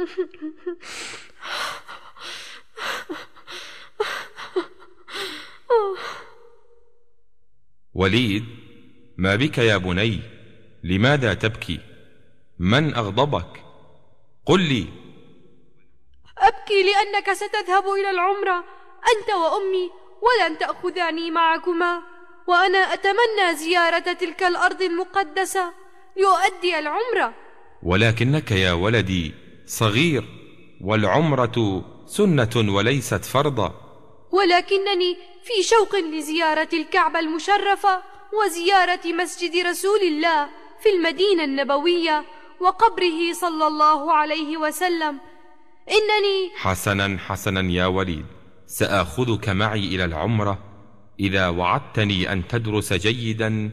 وليد، ما بك يا بني؟ لماذا تبكي؟ من أغضبك؟ قل لي. أبكي لأنك ستذهب إلى العمرة أنت وأمي ولن تأخذاني معكما، وأنا أتمنى زيارة تلك الأرض المقدسة لأؤدي العمرة. ولكنك يا ولدي صغير، والعمرة سنة وليست فرضا. ولكنني في شوق لزيارة الكعبة المشرفة وزيارة مسجد رسول الله في المدينة النبوية وقبره صلى الله عليه وسلم. إنني حسنا يا وليد، سآخذك معي إلى العمرة إذا وعدتني أن تدرس جيدا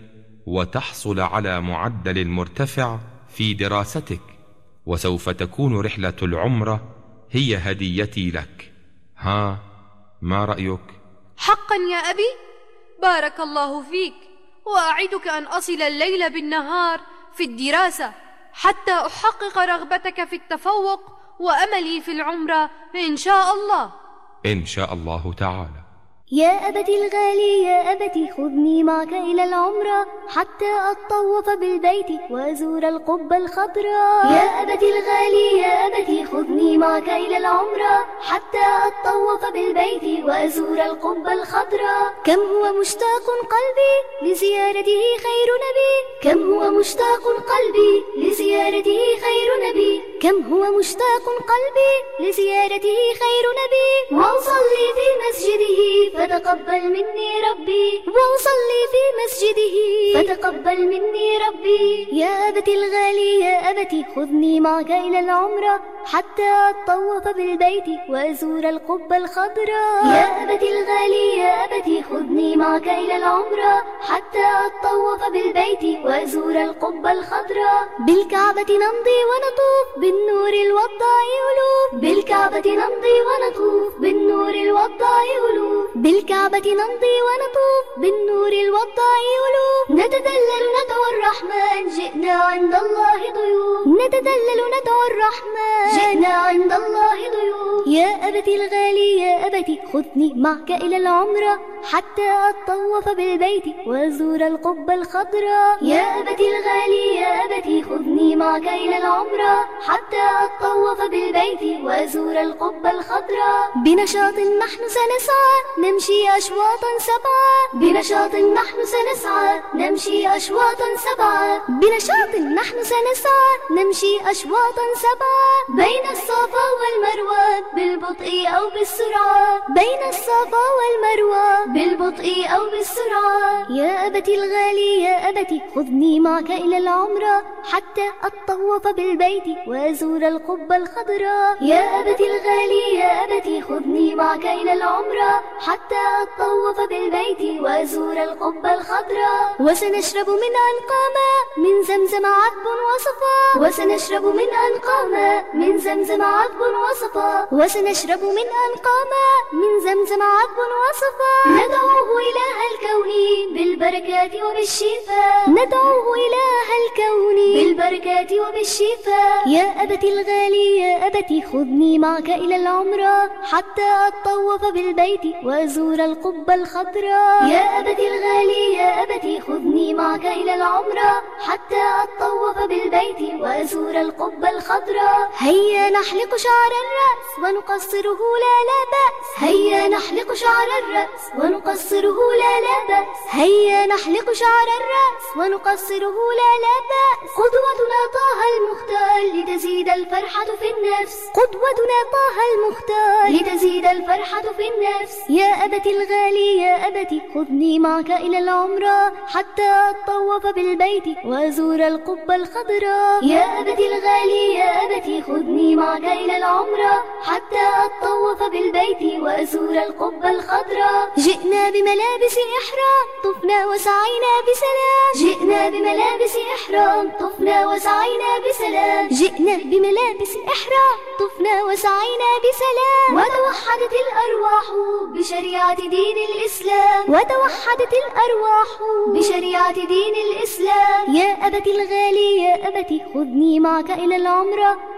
وتحصل على معدل مرتفع في دراستك، وسوف تكون رحلة العمرة هي هديتي لك. ها، ما رأيك؟ حقا يا أبي؟ بارك الله فيك، وأعدك أن أصل الليل بالنهار في الدراسة حتى أحقق رغبتك في التفوق وأملي في العمرة إن شاء الله. إن شاء الله تعالى. يا أبتي الغالي يا أبتي خذني معك إلى العمرة حتى أطوف بالبيت وأزور القبة الخضراء. يا أبتي الغالي يا أبتي خذني معك إلى العمرة حتى أطوف بالبيت وأزور القبة الخضراء. كم هو مشتاق قلبي لزيارته خير نبي، كم هو مشتاق قلبي لزيارته خير نبي، كم هو مشتاق قلبي لزيارته خير نبي. وأصلي في مسجده فتقبل مني ربي، وأصلي في مسجده فتقبل مني ربي. يا أبتي الغالي يا أبتي خذني معك إلى العمرة حتى أطوف بالبيت وأزور القبة الخضراء. يا أبتي الغالي يا أبتي خذني معك إلى العمرة حتى أطوف بالبيت وأزور القبة الخضراء. بالكعبة نمضي ونطوف بالنور الوضاء ألوف، بالكعبة نمضي ونطوف بالنور الوضاء ألوف، بالكعبة نمضي ونطوف بالنور الوضاء ألوف. نتدلل ندعو الرحمن جئنا عند الله ضيوف، نتدلل ندعو الرحمن جئنا عند الله ضيوف. يا أبتي الغالي يا أبتي خذني معك إلى العمرة حتى أطوف بالبيت وأزور القبة الخضراء. يا أبتي الغالي يا أبتي خذني معك إلى العمرة حتى أطوف بالبيت وأزور القبة الخضراء. بنشاط نحن سنسعى نمشي أشواطا سبعة، بنشاط نحن سنسعى نمشي أشواطا سبعة، بنشاط نحن سنسعى نمشي أشواطا سبعة. بين الصفا والمروة بالبطء أو بالسرعة، بين الصفا والمروة بالبطء أو بالسرعة. يا أبتي الغالي يا أبتي خذني معك إلى العمرة حتى أطوف بالبيت وأزور القبة الخضراء. يا أبتي الغالي يا أبتي خذني معك إلى العمرة حتى أطوف بالبيت وأزور القبة الخضراء. وسنشرب من أنقى ماء من زمزم عذب وصفا، وسنشرب من أنقى ماء من زمزم عذب وصفا، وسنشرب من أنقى ماء من زمزم عذب وصفا. ندعوه إله الكون بالبركات وبالشفاء، ندعوه إله الكون بالبركات وبالشفاء. يا أبتي الغالي يا أبتي خذني معك إلى العمرة حتى أطوف بالبيت وأزور القبة الخضراء. يا أبتي الغالي يا أبتي خذني معك إلى العمرة حتى أطوف بالبيت وأزور القبة الخضراء. هيا نحلق شعر الرأس ونقصره لا بأس، هيا نحلق شعر الرأس ونقصره لا بأس، هيا نحلق شعر الرأس ونقصره لا بأس. قدوتنا طه المختار لتزيد الفرحة في النفس، قدوتنا طه المختار لتزيد الفرحة في النفس. يا أبتي الغالي يا أبتي خذني معك إلى العمرة حتى أطوف بالبيت وأزور القبة الخضراء. يا أبتي الغالي يا أبتي خذني معك إلى العمرة حتى أطوف بالبيت وأزور القبة الخضراء. جئنا بملابس إحرام طفنا وسعينا بسلام، جئنا بملابس إحرام طفنا وسعينا بسلام، جئنا بملابس إحرام طفنا وسعينا بسلام. وتوحدت الأرواح بشريعة دين الإسلام، وتوحدت الأرواح بشريعة دين الإسلام. يا أبتي الغالي يا أبتي خذني معك إلى العمرة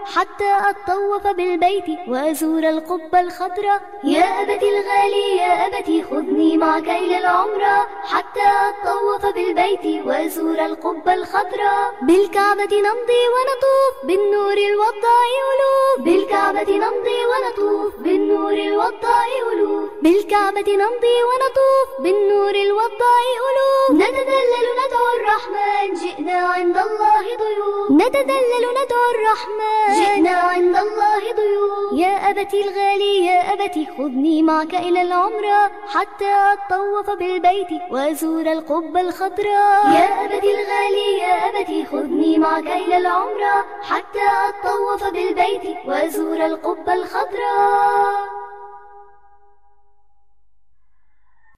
حتى أطوف بالبيت وأزور القبة الخضراء. يا أبتي الغالي يا أبتي خذني معك إلى العمرة حتى أطوف بالبيت وأزور القبة الخضراء. بالكعبة نمضي ونطوف بالنور الوضاء ألوف. بالكعبة نمضي ونطوف بالنور الوضاء ألوف. بالكعبة نمضي ونطوف بالنور الوضاء ألوف. نتدلل ندعو الرحمن جئنا عند الله ضيوف. نتدلل ندعو الرحمن جئنا عند الله ضيوف. يا أبتي الغالي يا أبتي خذني معك إلى العمرة حتى أطوف بالبيت وأزور القبة الخضراء. يا أبتي الغالي يا أبتي خذني معك إلى العمرة حتى أطوف بالبيت وأزور القبة الخضراء.